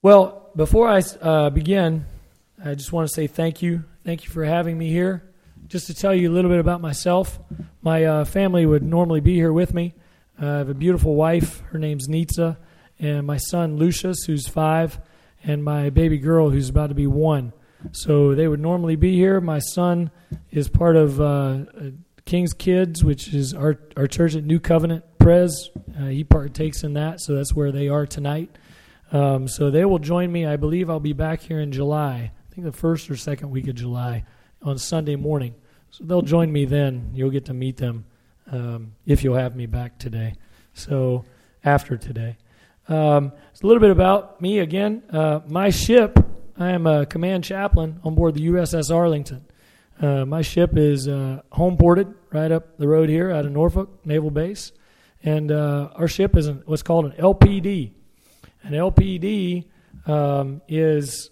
Well, before I begin, I just want to say thank you. Thank you for having me here. Just to tell you a little bit about myself, my family would normally be here with me. I have a beautiful wife. Her name's Nitsa, and my son Lucius, who's 5, and my baby girl, who's about to be 1. So they would normally be here. My son is part of King's Kids, which is our church at New Covenant Pres. He partakes in that, so that's where they are tonight. So they will join me. I believe I'll be back here in July. I think the first or second week of July on Sunday morning. So they'll join me then. You'll get to meet them if you'll have me back today. So after today. It's a little bit about me again. My ship, I am a command chaplain on board the USS Arlington. My ship is home ported right up the road here out of Norfolk Naval Base. And our ship is what's called an LPD. An LPD is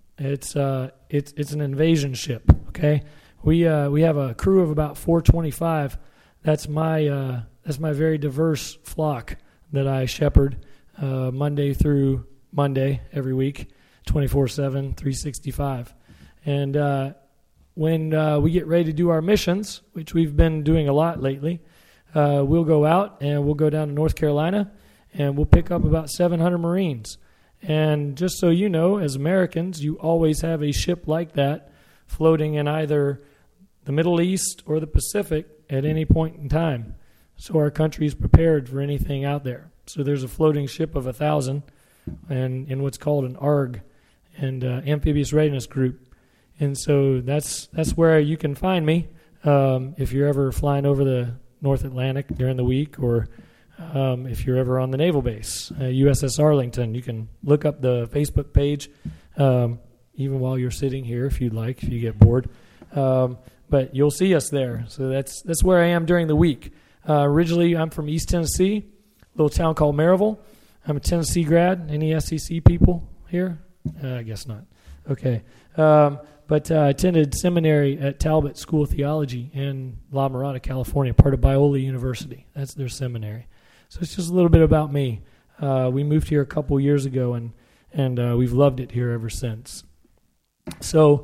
an invasion ship. Okay, we have a crew of about 425. That's my very diverse flock that I shepherd Monday through Monday every week, 24/7, 365. And when we get ready to do our missions, which we've been doing a lot lately, we'll go out and we'll go down to North Carolina. And we'll pick up about 700 Marines. And just so you know, as Americans, you always have a ship like that floating in either the Middle East or the Pacific at any point in time. So our country is prepared for anything out there. So there's a floating ship of 1,000 and in what's called an ARG, and Amphibious Readiness Group. And so that's where you can find me if you're ever flying over the North Atlantic during the week, or if you're ever on the naval base, USS Arlington. You can look up the Facebook page even while you're sitting here if you'd like, if you get bored. But you'll see us there. So that's where I am during the week. Originally, I'm from East Tennessee, a little town called Maryville. I'm a Tennessee grad. Any SEC people here? I guess not. Okay. But I attended seminary at Talbot School of Theology in La Mirada, California, part of Biola University. That's their seminary. So it's just a little bit about me. We moved here a couple years ago, and we've loved it here ever since. So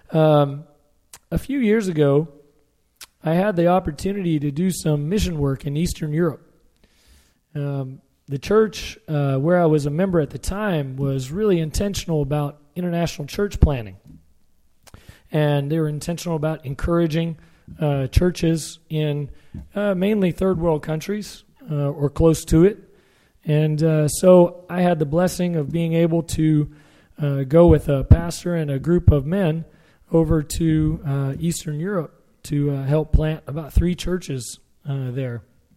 a few years ago, I had the opportunity to do some mission work in Eastern Europe. The church where I was a member at the time was really intentional about international church planning. And they were intentional about encouraging churches in mainly third world countries or close to it. And so I had the blessing of being able to go with a pastor and a group of men over to Eastern Europe to help plant about 3 churches there.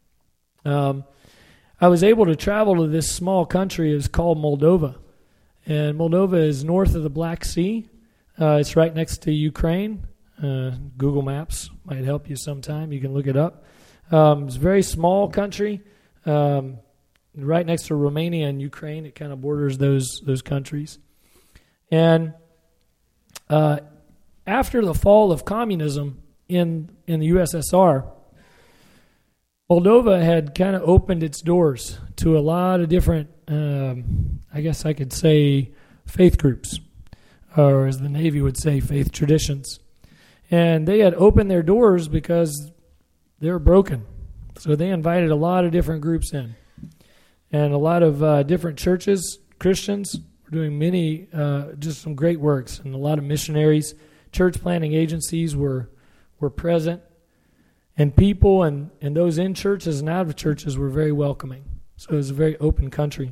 I was able to travel to this small country. It's called Moldova. And Moldova is north of the Black Sea. It's right next to Ukraine. Google Maps might help you sometime. You can look it up. It's a very small country, right next to Romania and Ukraine. It kind of borders those countries. And after the fall of communism in the USSR, Moldova had kind of opened its doors to a lot of different, I guess I could say, faith groups, or as the Navy would say, faith traditions. And they had opened their doors because they were broken. So they invited a lot of different groups in. And a lot of different churches, Christians, were doing many, just some great works. And a lot of missionaries, church planting agencies were present. And people and those in churches and out of churches were very welcoming. So it was a very open country.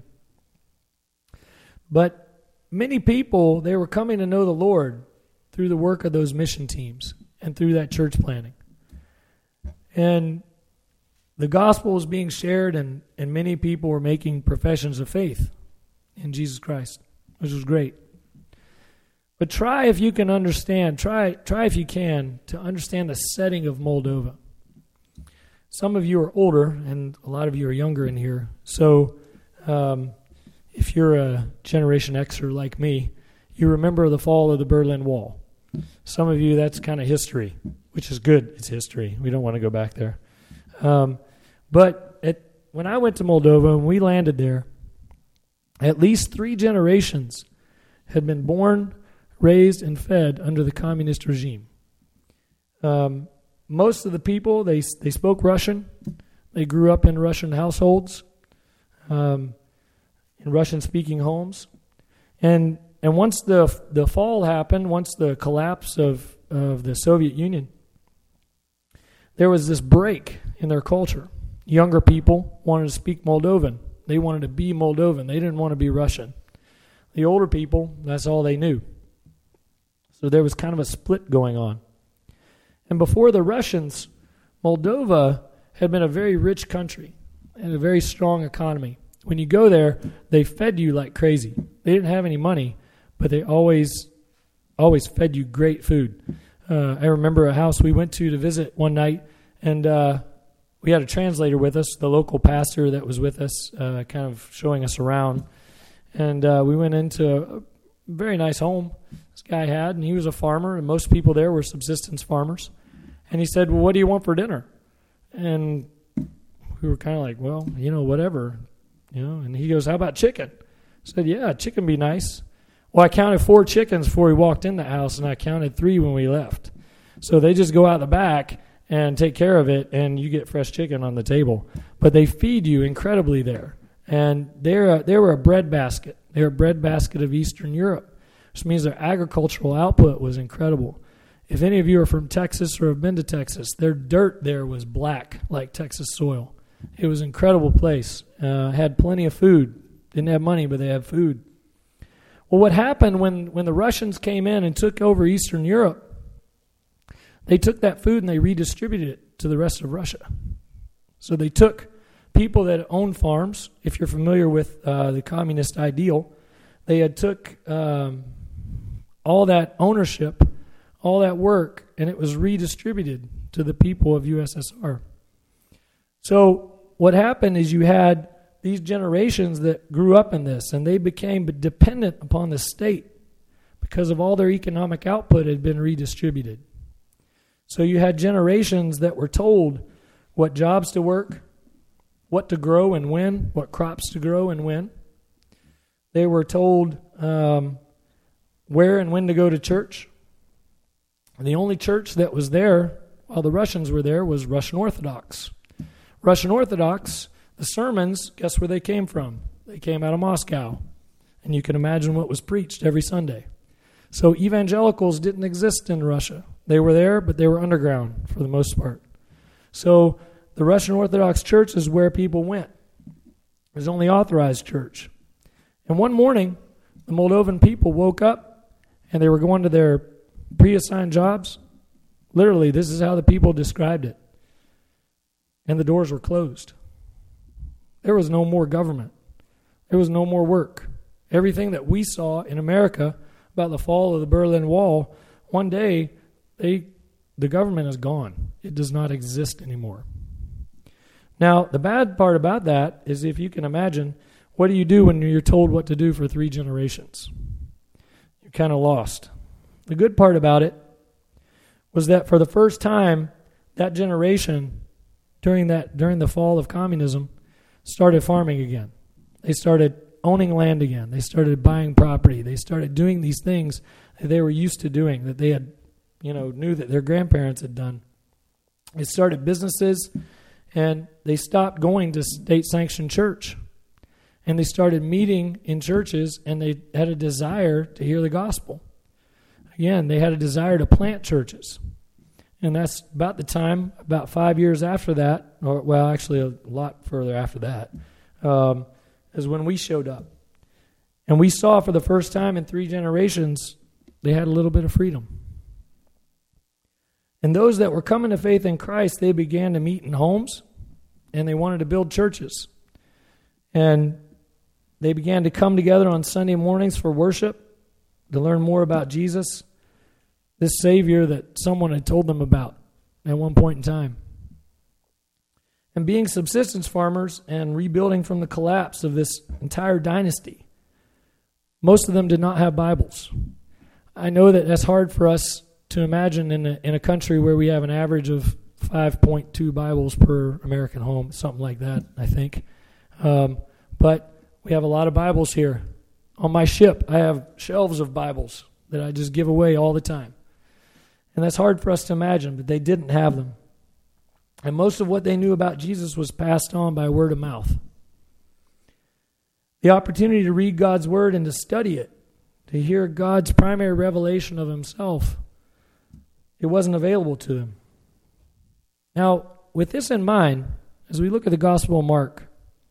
But many people, they were coming to know the Lord through the work of those mission teams and through that church planting. And the gospel was being shared, and many people were making professions of faith in Jesus Christ, which was great. But try if you can understand, try if you can, to understand the setting of Moldova. Some of you are older, and a lot of you are younger in here. So if you're a Generation Xer like me, you remember the fall of the Berlin Wall. Some of you, that's kind of history, which is good. It's history. We don't want to go back there. But when I went to Moldova and we landed there, At least 3 generations had been born, raised, and fed under the communist regime. Most of the people, they spoke Russian. They grew up in Russian households, in Russian-speaking homes. And once the fall happened, once the collapse of the Soviet Union, there was this break in their culture. Younger people wanted to speak Moldovan. They wanted to be Moldovan. They didn't want to be Russian. The older people, that's all they knew. So there was kind of a split going on. And before the Russians, Moldova had been a very rich country and a very strong economy. When you go there, they fed you like crazy. They didn't have any money, but they always fed you great food. I remember a house we went to visit one night, and we had a translator with us, the local pastor that was with us, kind of showing us around. And we went into a very nice home this guy had, and he was a farmer, and most people there were subsistence farmers. And he said, well, what do you want for dinner? And we were kind of like, well, whatever. And he goes, how about chicken? I said, yeah, chicken be nice. Well, I counted 4 chickens before we walked in the house, and I counted 3 when we left. So they just go out the back and take care of it, and you get fresh chicken on the table. But they feed you incredibly there. And they were a bread basket. They were a bread basket of Eastern Europe, which means their agricultural output was incredible. If any of you are from Texas or have been to Texas, their dirt there was black like Texas soil. It was an incredible place. Had plenty of food. Didn't have money, but they had food. Well, what happened when the Russians came in and took over Eastern Europe, they took that food and they redistributed it to the rest of Russia. So they took people that owned farms. If you're familiar with the communist ideal, they had took all that ownership, all that work, and it was redistributed to the people of USSR. So what happened is you had these generations that grew up in this, and they became dependent upon the state because of all their economic output had been redistributed. So you had generations that were told what jobs to work, what to grow and when, what crops to grow and when. They were told where and when to go to church. And the only church that was there while the Russians were there was Russian Orthodox. Russian Orthodox, the sermons, guess where they came from? They came out of Moscow. And you can imagine what was preached every Sunday. So evangelicals didn't exist in Russia. They were there, but they were underground for the most part. So the Russian Orthodox Church is where people went. It was the only authorized church. And one morning, the Moldovan people woke up, and they were going to their pre-assigned jobs. Literally, this is how the people described it. And the doors were closed. There was no more government. There was no more work. Everything that we saw in America about the fall of the Berlin Wall, one day, the government is gone. It does not exist anymore. Now, the bad part about that is, if you can imagine, what do you do when you're told what to do for 3 generations? You're kind of lost. The good part about it was that for the first time, that generation, during the fall of communism, started farming again. They started owning land again. They started buying property. They started doing these things that they were used to doing, that they had, knew that their grandparents had done. They started businesses, and they stopped going to state-sanctioned church. And they started meeting in churches, and they had a desire to hear the gospel. Again, they had a desire to plant churches. And that's about the time, about 5 years after that, or well, actually a lot further after that, is when we showed up. And we saw for the first time in 3 generations, they had a little bit of freedom. And those that were coming to faith in Christ, they began to meet in homes, and they wanted to build churches. And they began to come together on Sunday mornings for worship, to learn more about Jesus, this Savior that someone had told them about at one point in time. And being subsistence farmers and rebuilding from the collapse of this entire dynasty, most of them did not have Bibles. I know that that's hard for us to imagine in a country where we have an average of 5.2 Bibles per American home, something like that, I think. But We have a lot of Bibles here. On my ship, I have shelves of Bibles that I just give away all the time. And that's hard for us to imagine, but they didn't have them. And most of what they knew about Jesus was passed on by word of mouth. The opportunity to read God's Word and to study it, to hear God's primary revelation of Himself, it wasn't available to them. Now, with this in mind, as we look at the Gospel of Mark,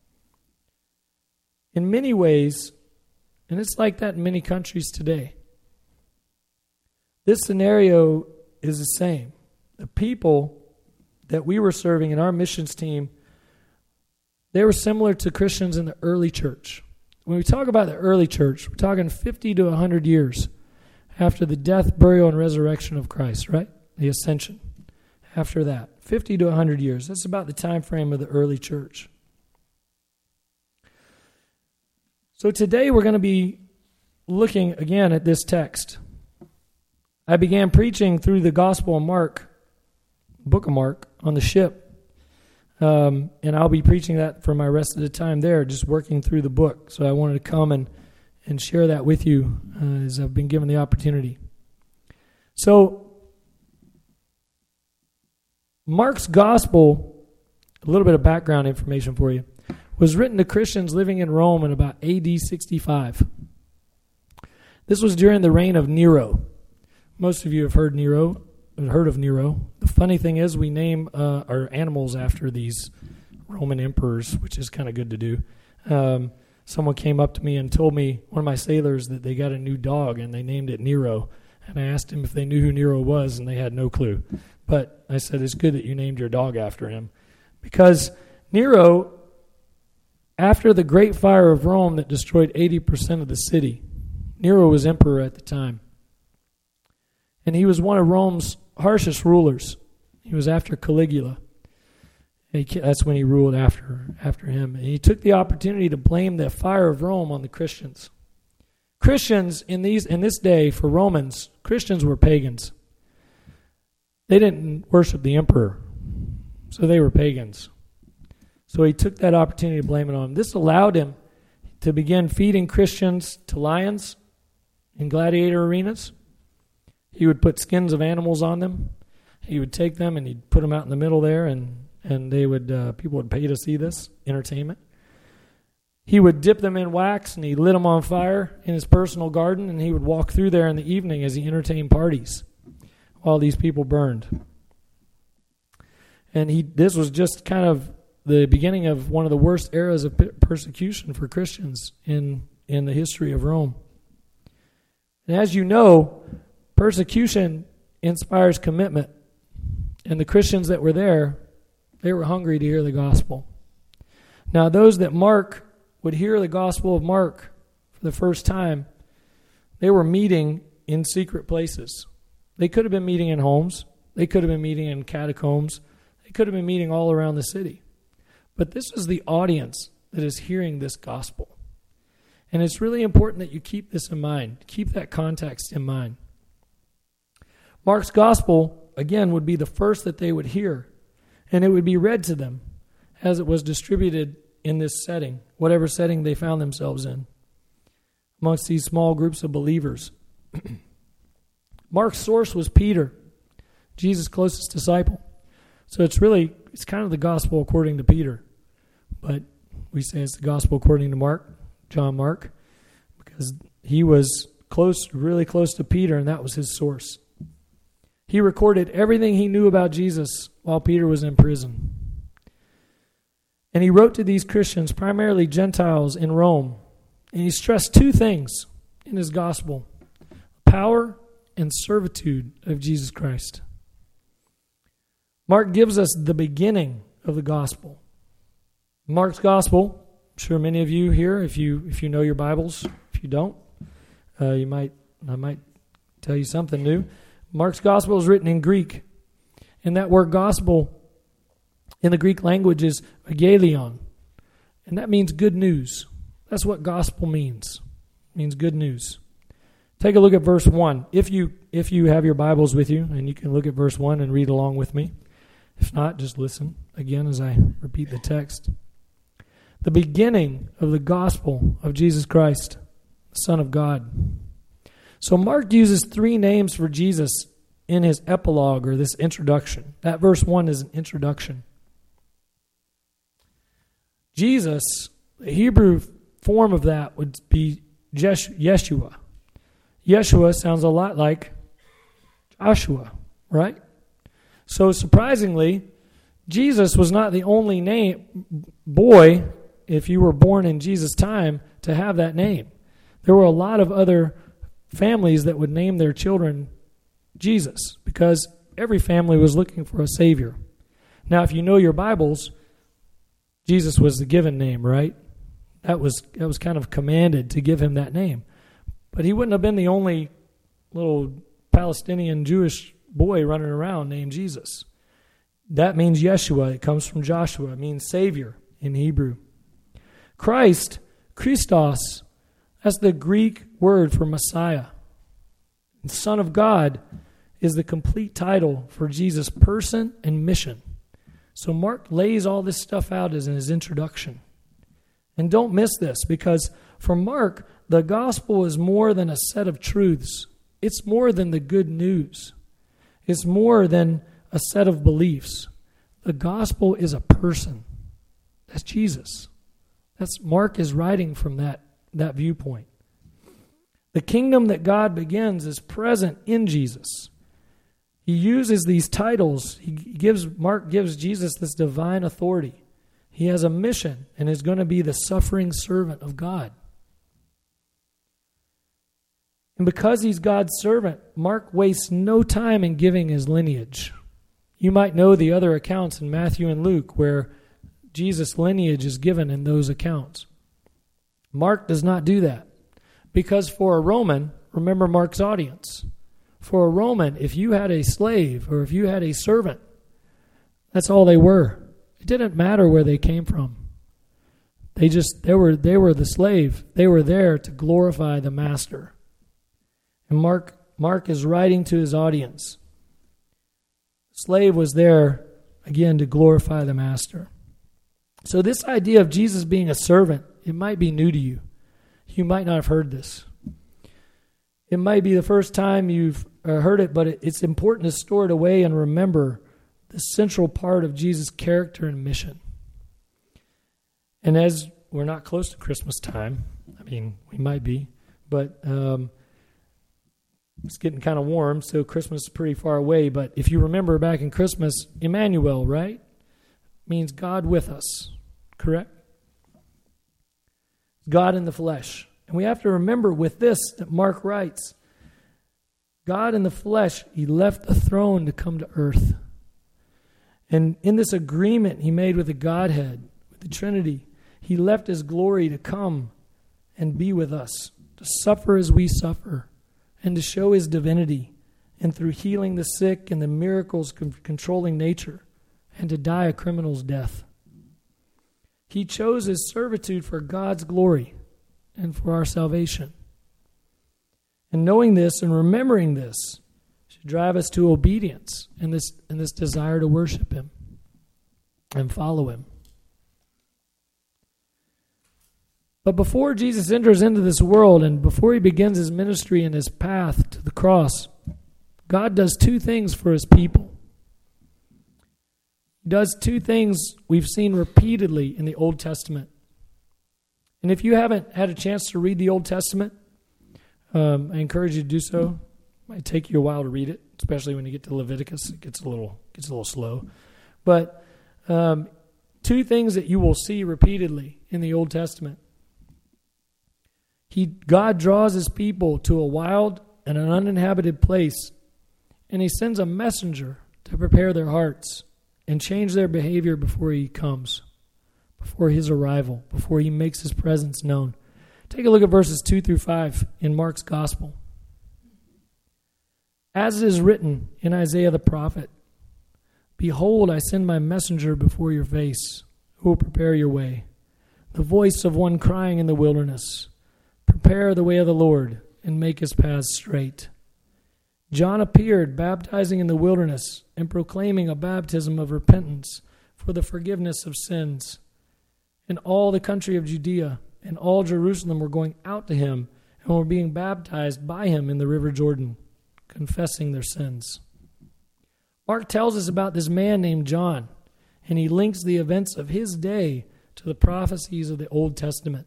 in many ways, and it's like that in many countries today, this scenario is the same. The people that we were serving in our missions team, they were similar to Christians in the early church. When we talk about the early church, we're talking 50 to 100 years after the death, burial, and resurrection of Christ, right? The ascension. After that, 50 to 100 years. That's about the time frame of the early church. So today we're going to be looking again at this text. I began preaching through the Gospel of Mark, book of Mark, on the ship. And I'll be preaching that for my rest of the time there, just working through the book. So I wanted to come and share that with you as I've been given the opportunity. So Mark's Gospel, a little bit of background information for you, was written to Christians living in Rome in about AD 65. This was during the reign of Nero. Most of you have heard of Nero. The funny thing is we name our animals after these Roman emperors, which is kind of good to do. Someone came up to me and told me, one of my sailors, that they got a new dog and they named it Nero. And I asked him if they knew who Nero was, and they had no clue. But I said, it's good that you named your dog after him. Because Nero, after the Great Fire of Rome that destroyed 80% of the city, Nero was emperor at the time. And he was one of Rome's harshest rulers. He was after Caligula. That's when he ruled after him. And he took the opportunity to blame the fire of Rome on the Christians. Christians in this day, for Romans, Christians were pagans. They didn't worship the emperor, so they were pagans. So he took that opportunity to blame it on them. This allowed him to begin feeding Christians to lions in gladiator arenas. He would put skins of animals on them. He would take them and he'd put them out in the middle there, and they would people would pay to see this entertainment. He would dip them in wax and he lit them on fire in his personal garden, and he would walk through there in the evening as he entertained parties while these people burned. And this was just kind of the beginning of one of the worst eras of persecution for Christians in the history of Rome. And as you know, persecution inspires commitment. And the Christians that were there, they were hungry to hear the gospel. Now, those that Mark would hear the gospel of Mark for the first time, they were meeting in secret places. They could have been meeting in homes. They could have been meeting in catacombs. They could have been meeting all around the city. But this is the audience that is hearing this gospel. And it's really important that you keep this in mind. Keep that context in mind. Mark's gospel, again, would be the first that they would hear. And it would be read to them as it was distributed in this setting, whatever setting they found themselves in, amongst these small groups of believers. Mark's source was Peter, Jesus' closest disciple. So it's kind of the gospel according to Peter. But we say it's the gospel according to Mark, John Mark, because he was really close to Peter, and that was his source. He recorded everything he knew about Jesus while Peter was in prison. And he wrote to these Christians, primarily Gentiles in Rome, and he stressed two things in his gospel: power and servitude of Jesus Christ. Mark gives us the beginning of the gospel. Mark's gospel, I'm sure many of you here, if you know your Bibles, if you don't, I might tell you something new. Mark's gospel is written in Greek, and that word gospel in the Greek language is agelion, and that means good news. That's what gospel means. It means good news. Take a look at verse 1. If you have your Bibles with you, and you can look at verse 1 and read along with me. If not, just listen again as I repeat the text. the beginning of the gospel of Jesus Christ, the Son of God. So Mark uses 3 names for Jesus in his epilogue, or this introduction. That verse 1 is an introduction. Jesus, the Hebrew form of that would be Yeshua. Yeshua sounds a lot like Joshua, right? So surprisingly, Jesus was not the only boy, if you were born in Jesus' time, to have that name. There were a lot of other families that would name their children Jesus, because every family was looking for a Savior. Now, if you know your Bibles, Jesus was the given name, right? That was kind of commanded to give him that name. But he wouldn't have been the only little Palestinian Jewish boy running around named Jesus. That means Yeshua. It comes from Joshua. It means Savior in Hebrew. Christ, Christos, that's the Greek word for Messiah. The Son of God is the complete title for Jesus' person and mission. So Mark lays all this stuff out as in his introduction. And don't miss this, because for Mark, the gospel is more than a set of truths. It's more than the good news. It's more than a set of beliefs. The gospel is a person. That's Jesus. Mark is writing from that viewpoint. The kingdom that God begins is present in Jesus. He uses these titles. Mark gives Jesus this divine authority. He has a mission and is going to be the suffering servant of God. And because he's God's servant, Mark wastes no time in giving his lineage. You might know the other accounts in Matthew and Luke where Jesus' lineage is given in those accounts. Mark does not do that. Because for a Roman, remember Mark's audience, for a Roman, if you had a slave or if you had a servant, that's all they were. It didn't matter where they came from. They were the slave. They were there to glorify the master. And Mark is writing to his audience. The slave was there, again, to glorify the master. So this idea of Jesus being a servant, it might be new to you. You might not have heard this. It might be the first time you've heard it, but it's important to store it away and remember the central part of Jesus' character and mission. And as we're not close to Christmas time, I mean, we might be, but it's getting kind of warm, so Christmas is pretty far away. But if you remember back in Christmas, Emmanuel, right? Means God with us, correct? God in the flesh. And we have to remember with this that Mark writes, God in the flesh, he left the throne to come to earth. And in this agreement he made with the Godhead, with the Trinity, he left his glory to come and be with us, to suffer as we suffer, and to show his divinity, and through healing the sick and the miracles controlling nature, and to die a criminal's death. He chose his servitude for God's glory and for our salvation. And knowing this and remembering this should drive us to obedience and this desire to worship him and follow him. But before Jesus enters into this world and before he begins his ministry and his path to the cross, God does 2 things for his people. Does 2 things we've seen repeatedly in the Old Testament. And if you haven't had a chance to read the Old Testament, I encourage you to do so. It might take you a while to read it, especially when you get to Leviticus. It gets a little slow. But 2 things that you will see repeatedly in the Old Testament. God draws his people to a wild and an uninhabited place, and he sends a messenger to prepare their hearts and change their behavior before he comes, before his arrival, before he makes his presence known. Take a look at verses 2 through 5 in Mark's Gospel. As it is written in Isaiah the prophet, "Behold, I send my messenger before your face, who will prepare your way. The voice of one crying in the wilderness, prepare the way of the Lord, and make his paths straight." John appeared, baptizing in the wilderness and proclaiming a baptism of repentance for the forgiveness of sins. and all the country of Judea and all Jerusalem were going out to him and were being baptized by him in the river Jordan, confessing their sins. Mark tells us about this man named John, and he links the events of his day to the prophecies of the Old Testament.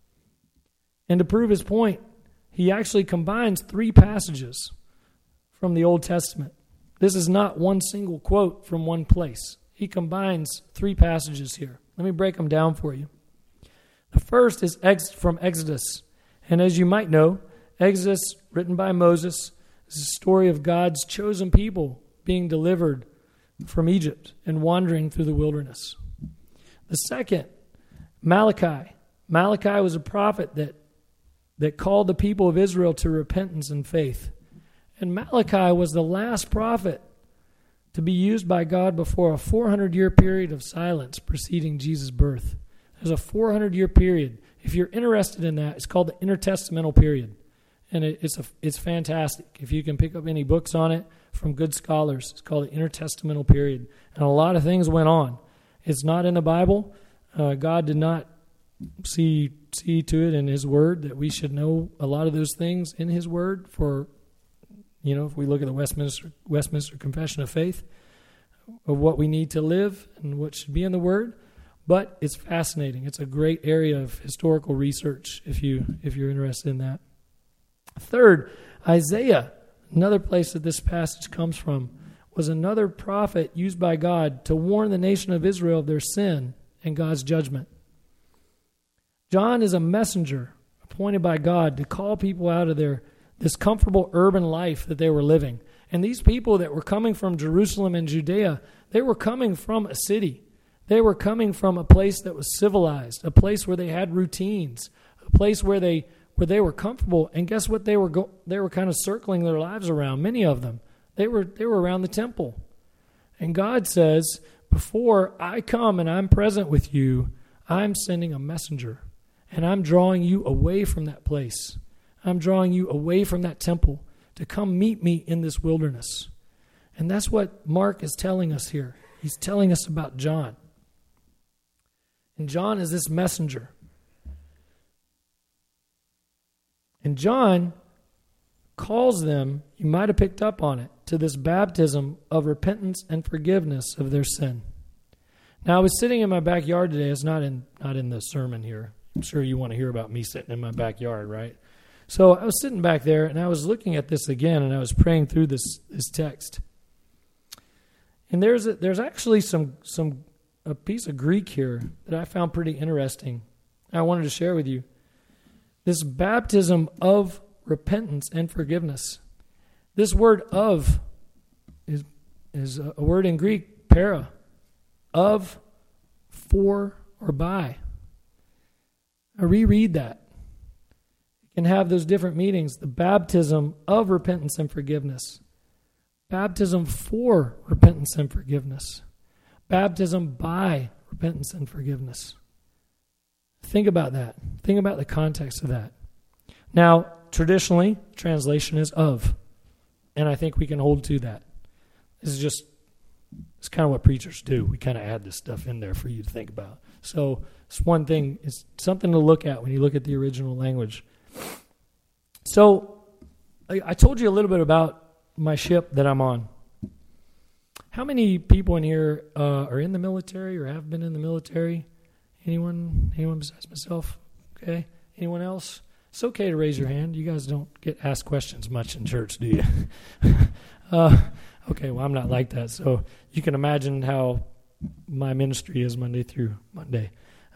And to prove his point, he actually combines 3 passages from the Old Testament. This is not one single quote from one place. He combines 3 passages here. Let me break them down for you. The first is from Exodus. And as you might know, Exodus, written by Moses, is a story of God's chosen people being delivered from Egypt and wandering through the wilderness. The second, Malachi. Malachi was a prophet that called the people of Israel to repentance and faith. And Malachi was the last prophet to be used by God before a 400-year period of silence preceding Jesus' birth. There's a 400-year period. If you're interested in that, it's called the intertestamental period. And it's fantastic. If you can pick up any books on it from good scholars, it's called the intertestamental period. And a lot of things went on. It's not in the Bible. God did not see to it in his word that we should know a lot of those things in his word for, if we look at the Westminster Confession of Faith, of what we need to live and what should be in the word. But it's fascinating. It's a great area of historical research if you're interested in that. Third, Isaiah, another place that this passage comes from, was another prophet used by God to warn the nation of Israel of their sin and God's judgment. John is a messenger appointed by God to call people out of this comfortable urban life that they were living. And these people that were coming from Jerusalem and Judea, they were coming from a city. They were coming from a place that was civilized, a place where they had routines, a place where they were comfortable. And guess what? They were kind of circling their lives around. Many of them, they were around the temple. And God says, before I come and I'm present with you, I'm sending a messenger, and I'm drawing you away from that place. I'm drawing you away from that temple to come meet me in this wilderness. And that's what Mark is telling us here. He's telling us about John. And John is this messenger. And John calls them, you might have picked up on it, to this baptism of repentance and forgiveness of their sin. Now, I was sitting in my backyard today. It's not in the sermon here. I'm sure you want to hear about me sitting in my backyard, right? So I was sitting back there, and I was looking at this again, and I was praying through this text. And there's actually a piece of Greek here that I found pretty interesting. I wanted to share with you. This baptism of repentance and forgiveness. This word "of" is a word in Greek, para, of, for, or by. I reread that. It can have those different meanings. The baptism of repentance and forgiveness. Baptism for repentance and forgiveness. Baptism by repentance and forgiveness. Think about that. Think about the context of that. Now, traditionally, translation is of. And I think we can hold to that. It's kind of what preachers do. We kind of add this stuff in there for you to think about. So it's one thing. It's something to look at when you look at the original language. So I told you a little bit about my ship that I'm on. How many people in here are in the military or have been in the military? Anyone besides myself? Okay. Anyone else? It's okay to raise your hand. You guys don't get asked questions much in church, do you? Okay, well, I'm not like that. So you can imagine how my ministry is Monday through Monday.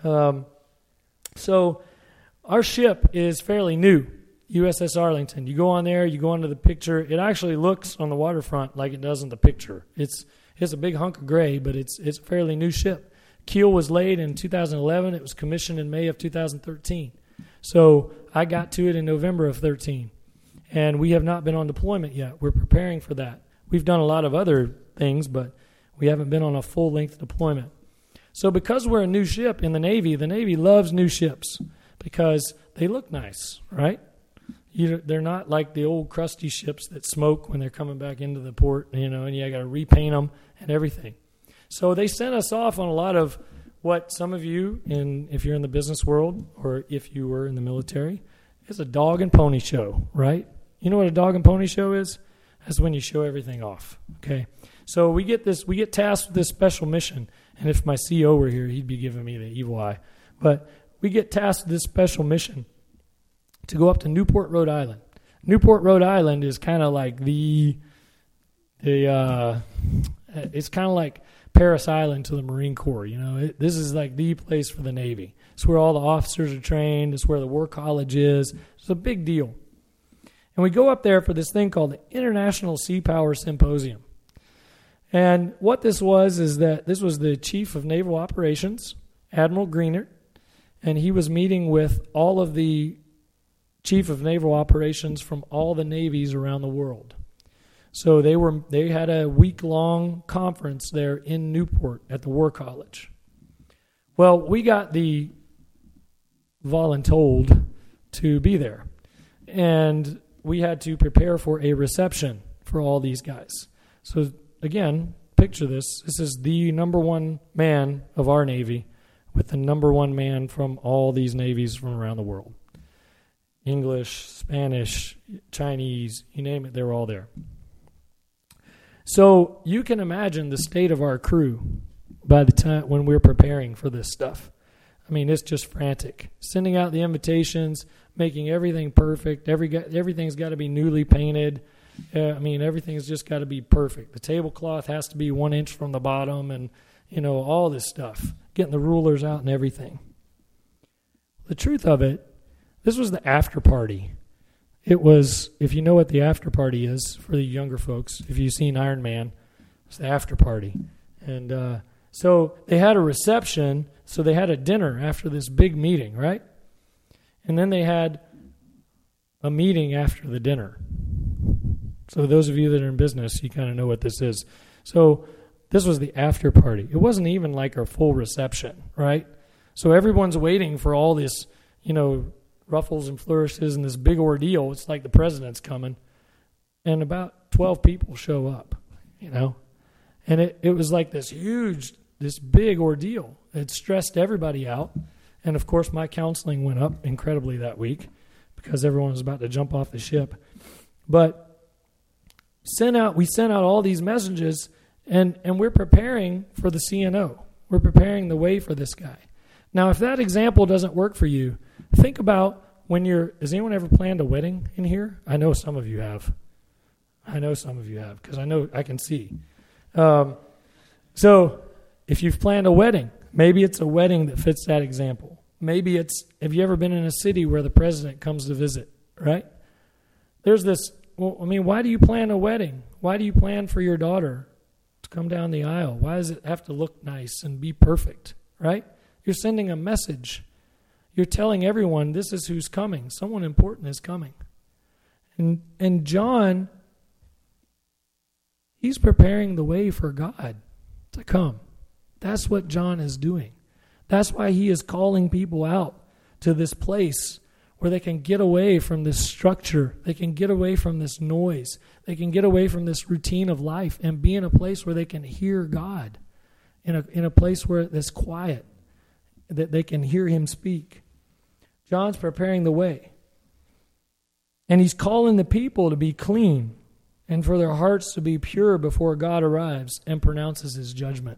So our ship is fairly new, USS Arlington. You go on there, you go onto the picture. It actually looks on the waterfront like it does in the picture. It's a big hunk of gray, but it's a fairly new ship. Keel was laid in 2011. It was commissioned in May of 2013. So I got to it in November of 13. And we have not been on deployment yet. We're preparing for that. We've done a lot of other things, but we haven't been on a full-length deployment. So because we're a new ship in the Navy loves new ships because they look nice, right? They're not like the old crusty ships that smoke when they're coming back into the port, and you got to repaint them and everything. So they sent us off on a lot of what some of you, if you're in the business world or if you were in the military, is a dog and pony show, right? You know what a dog and pony show is? That's when you show everything off, okay? So we get tasked with this special mission, and if my CO were here, he'd be giving me the evil eye. But we get tasked with this special mission to go up to Newport, Rhode Island. Newport, Rhode Island is kind of like it's kind of like Parris Island to the Marine Corps. This is like the place for the Navy. It's where all the officers are trained. It's where the War College is. It's a big deal. And we go up there for this thing called the International Sea Power Symposium. And what this was is that this was the Chief of Naval Operations, Admiral Greenert, and he was meeting with all of the Chief of Naval Operations from all the navies around the world. So they had a week-long conference there in Newport at the War College. Well, we got the voluntold to be there, and we had to prepare for a reception for all these guys. So again, picture this. This is the number one man of our Navy with the number one man from all these navies from around the world. English, Spanish, Chinese, you name it, they were all there. So you can imagine the state of our crew by the time when we're preparing for this stuff. I mean, it's just frantic. Sending out the invitations, making everything perfect. Everything's got to be newly painted. Everything's just got to be perfect. The tablecloth has to be 1 inch from the bottom and, all this stuff. Getting the rulers out and everything. The truth of it, this was the after party. It was, if you know what the after party is for the younger folks, if you've seen Iron Man, it's the after party. And so they had a reception, so they had a dinner after this big meeting, right? And then they had a meeting after the dinner. So those of you that are in business, you kind of know what this is. So this was the after party. It wasn't even like our full reception, right? So everyone's waiting for all this, ruffles and flourishes and this big ordeal. It's like the president's coming. And about 12 people show up, And it was like this big ordeal. It stressed everybody out. And, of course, my counseling went up incredibly that week because everyone was about to jump off the ship. But we sent out all these messages, and we're preparing for the CNO. We're preparing the way for this guy. Now, if that example doesn't work for you, think about has anyone ever planned a wedding in here? I know some of you have. Because I can see. So if you've planned a wedding, maybe it's a wedding that fits that example. Maybe have you ever been in a city where the president comes to visit, right? There's this, why do you plan a wedding? Why do you plan for your daughter to come down the aisle? Why does it have to look nice and be perfect, right? You're sending a message. You're telling everyone this is who's coming. Someone important is coming. And John, he's preparing the way for God to come. That's what John is doing. That's why he is calling people out to this place where they can get away from this structure. They can get away from this noise. They can get away from this routine of life and be in a place where they can hear God, in a place where it's quiet, that they can hear him speak. John's preparing the way. And he's calling the people to be clean and for their hearts to be pure before God arrives and pronounces his judgment.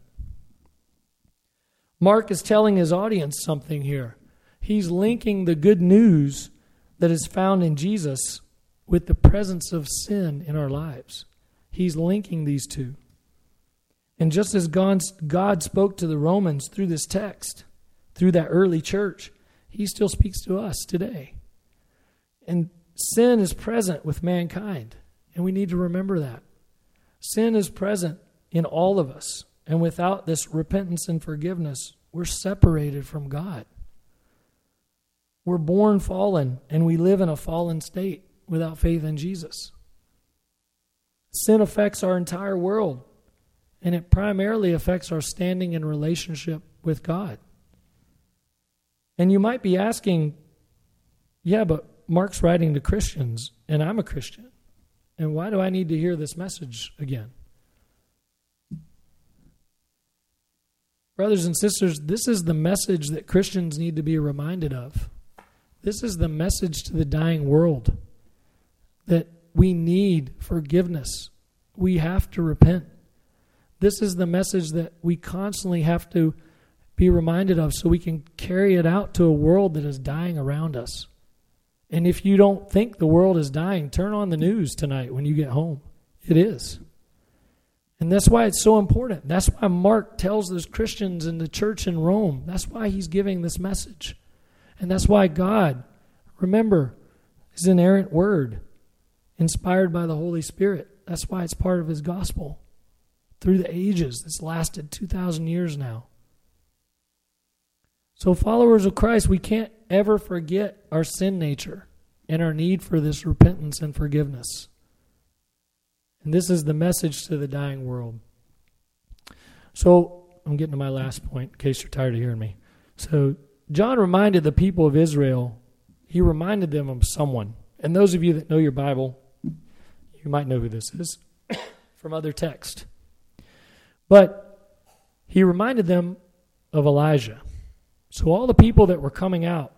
Mark is telling his audience something here. He's linking the good news that is found in Jesus with the presence of sin in our lives. He's linking these two. And just as God spoke to the Romans through this text, through that early church, he still speaks to us today. And sin is present with mankind, and we need to remember that. Sin is present in all of us, and without this repentance and forgiveness, we're separated from God. We're born fallen, and we live in a fallen state without faith in Jesus. Sin affects our entire world, and it primarily affects our standing in relationship with God. And you might be asking, yeah, but Mark's writing to Christians, and I'm a Christian. And why do I need to hear this message again? Brothers and sisters, this is the message that Christians need to be reminded of. This is the message to the dying world, that we need forgiveness. We have to repent. This is the message that we constantly have to be reminded of so we can carry it out to a world that is dying around us. And if you don't think the world is dying, turn on the news tonight when you get home. It is. And that's why it's so important. That's why Mark tells those Christians in the church in Rome. That's why he's giving this message. And that's why God, remember, his inerrant word, inspired by the Holy Spirit. That's why it's part of his gospel. Through the ages, it's lasted 2,000 years now. So followers of Christ, we can't ever forget our sin nature and our need for this repentance and forgiveness. And this is the message to the dying world. So I'm getting to my last point in case you're tired of hearing me. So John reminded the people of Israel, he reminded them of someone. And those of you that know your Bible, you might know who this is from other texts. But he reminded them of Elijah. So all the people that were coming out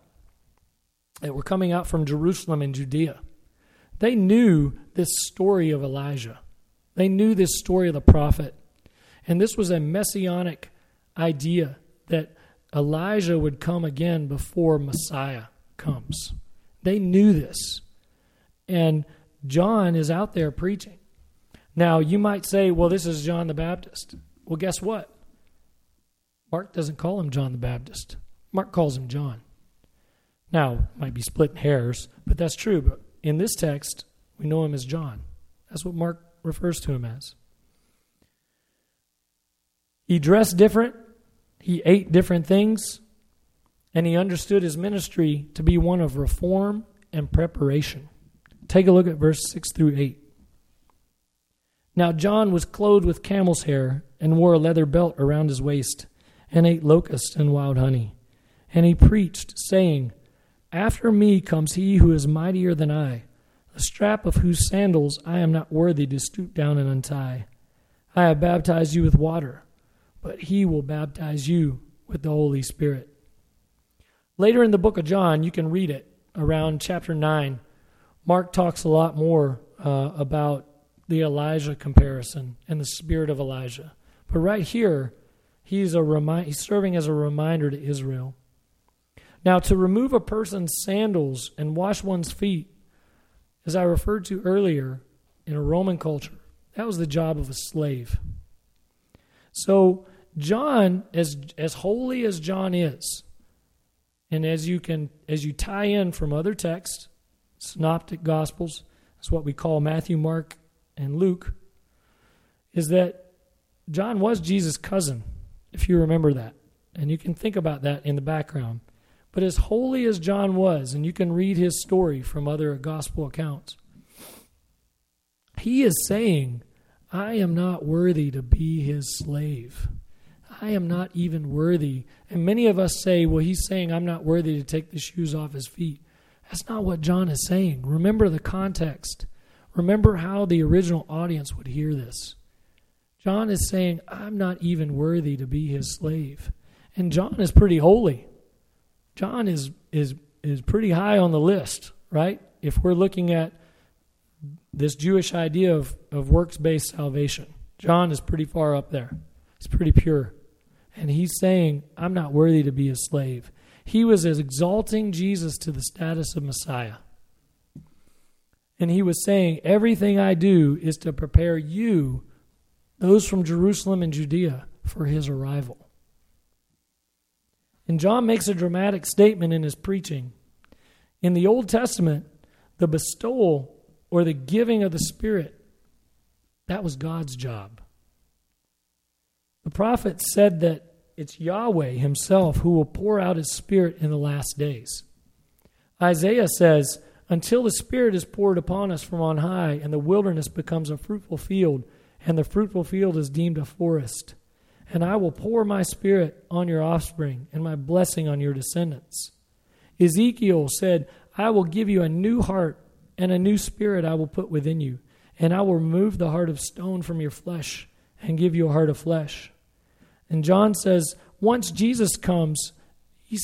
from Jerusalem and Judea, they knew this story of Elijah. They knew this story of the prophet. And this was a messianic idea that Elijah would come again before Messiah comes. They knew this. And John is out there preaching. Now, you might say, well, this is John the Baptist. Well, guess what? Mark doesn't call him John the Baptist. Mark calls him John. Now, might be splitting hairs, but that's true. But in this text, we know him as John. That's what Mark refers to him as. He dressed different. He ate different things. And he understood his ministry to be one of reform and preparation. Take a look at verse 6 through 8. Now John was clothed with camel's hair and wore a leather belt around his waist and ate locusts and wild honey. And he preached, saying, After me comes he who is mightier than I, the strap of whose sandals I am not worthy to stoop down and untie. I have baptized you with water, but he will baptize you with the Holy Spirit. Later in the book of John, you can read it around chapter 9. Mark talks a lot more about the Elijah comparison and the spirit of Elijah. But right here, he's serving as a reminder to Israel. Now, to remove a person's sandals and wash one's feet, as I referred to earlier, in a Roman culture, that was the job of a slave. So John, as holy as John is, and as you tie in from other texts, synoptic gospels, that's what we call Matthew, Mark, and Luke, is that John was Jesus' cousin, if you remember that. And you can think about that in the background. But as holy as John was, and you can read his story from other gospel accounts, he is saying, I am not worthy to be his slave. I am not even worthy. And many of us say, well, he's saying I'm not worthy to take the shoes off his feet. That's not what John is saying. Remember the context. Remember how the original audience would hear this. John is saying, I'm not even worthy to be his slave. And John is pretty holy. John is pretty high on the list, right? If we're looking at this Jewish idea of works-based salvation, John is pretty far up there. He's pretty pure. And he's saying, I'm not worthy to be a slave. He was exalting Jesus to the status of Messiah. And he was saying, everything I do is to prepare you, those from Jerusalem and Judea, for his arrival. And John makes a dramatic statement in his preaching. In the Old Testament, the bestowal or the giving of the Spirit, that was God's job. The prophet said that it's Yahweh himself who will pour out his Spirit in the last days. Isaiah says, until the Spirit is poured upon us from on high, and the wilderness becomes a fruitful field, and the fruitful field is deemed a forest. And I will pour my Spirit on your offspring, and my blessing on your descendants. Ezekiel said, I will give you a new heart, and a new spirit I will put within you, and I will remove the heart of stone from your flesh, and give you a heart of flesh. And John says, once Jesus comes, he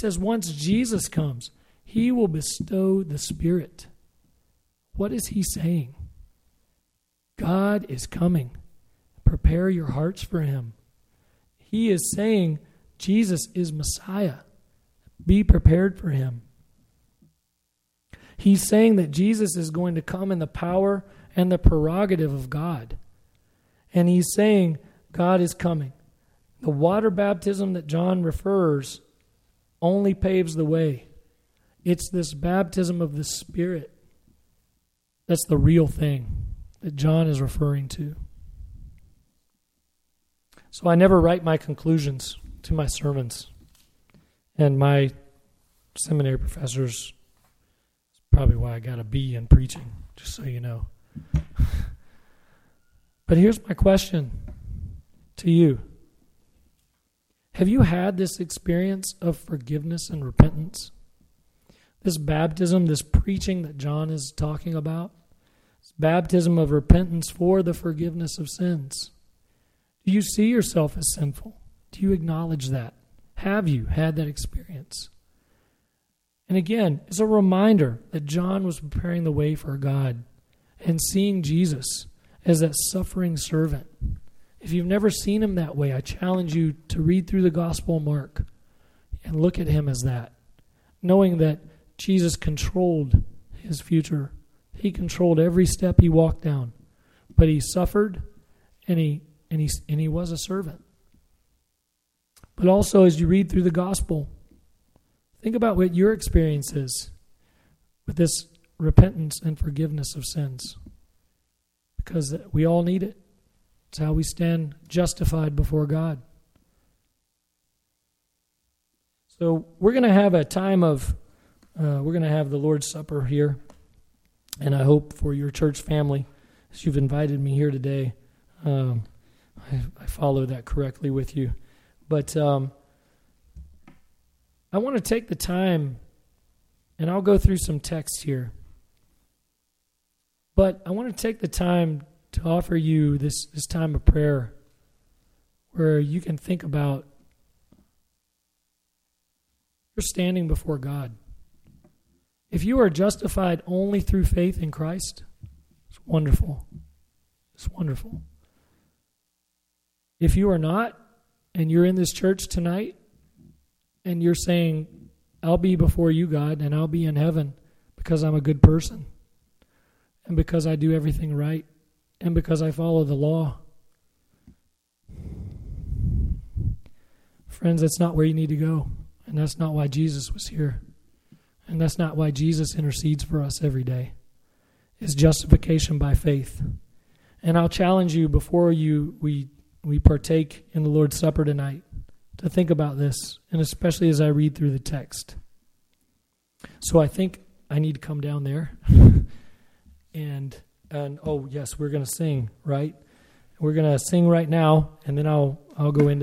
will bestow the Spirit. What is he saying? God is coming. Prepare your hearts for him. He is saying Jesus is Messiah. Be prepared for him. He's saying that Jesus is going to come in the power and the prerogative of God. And he's saying God is coming. The water baptism that John refers only paves the way. It's this baptism of the Spirit. That's the real thing that John is referring to. So I never write my conclusions to my sermons. And my seminary professors, that's probably why I got a B in preaching, just so you know. But here's my question to you. Have you had this experience of forgiveness and repentance? This baptism, this preaching that John is talking about, this baptism of repentance for the forgiveness of sins. Do you see yourself as sinful? Do you acknowledge that? Have you had that experience? And again, it's a reminder that John was preparing the way for God and seeing Jesus as that suffering servant. If you've never seen him that way, I challenge you to read through the Gospel of Mark and look at him as that, knowing that Jesus controlled his future. He controlled every step he walked down, but he suffered and he was a servant. But also, as you read through the Gospel, think about what your experience is with this repentance and forgiveness of sins, because we all need it. It's how we stand justified before God. So we're going to have a time of, we're going to have the Lord's Supper here. And I hope for your church family, as you've invited me here today, I follow that correctly with you. But I want to take the time, and I'll go through some texts here. But I want to take the time to offer you this time of prayer where you can think about you're standing before God. If you are justified only through faith in Christ, it's wonderful. It's wonderful. If you are not, and you're in this church tonight, and you're saying, I'll be before you, God, and I'll be in heaven because I'm a good person, and because I do everything right, and because I follow the law. Friends, that's not where you need to go, and that's not why Jesus was here. And that's not why Jesus intercedes for us every day. It's justification by faith. And I'll challenge you before we partake in the Lord's Supper tonight to think about this, and especially as I read through the text. So I think I need to come down there. and oh yes, we're going to sing, right? We're going to sing right now, and then I'll go into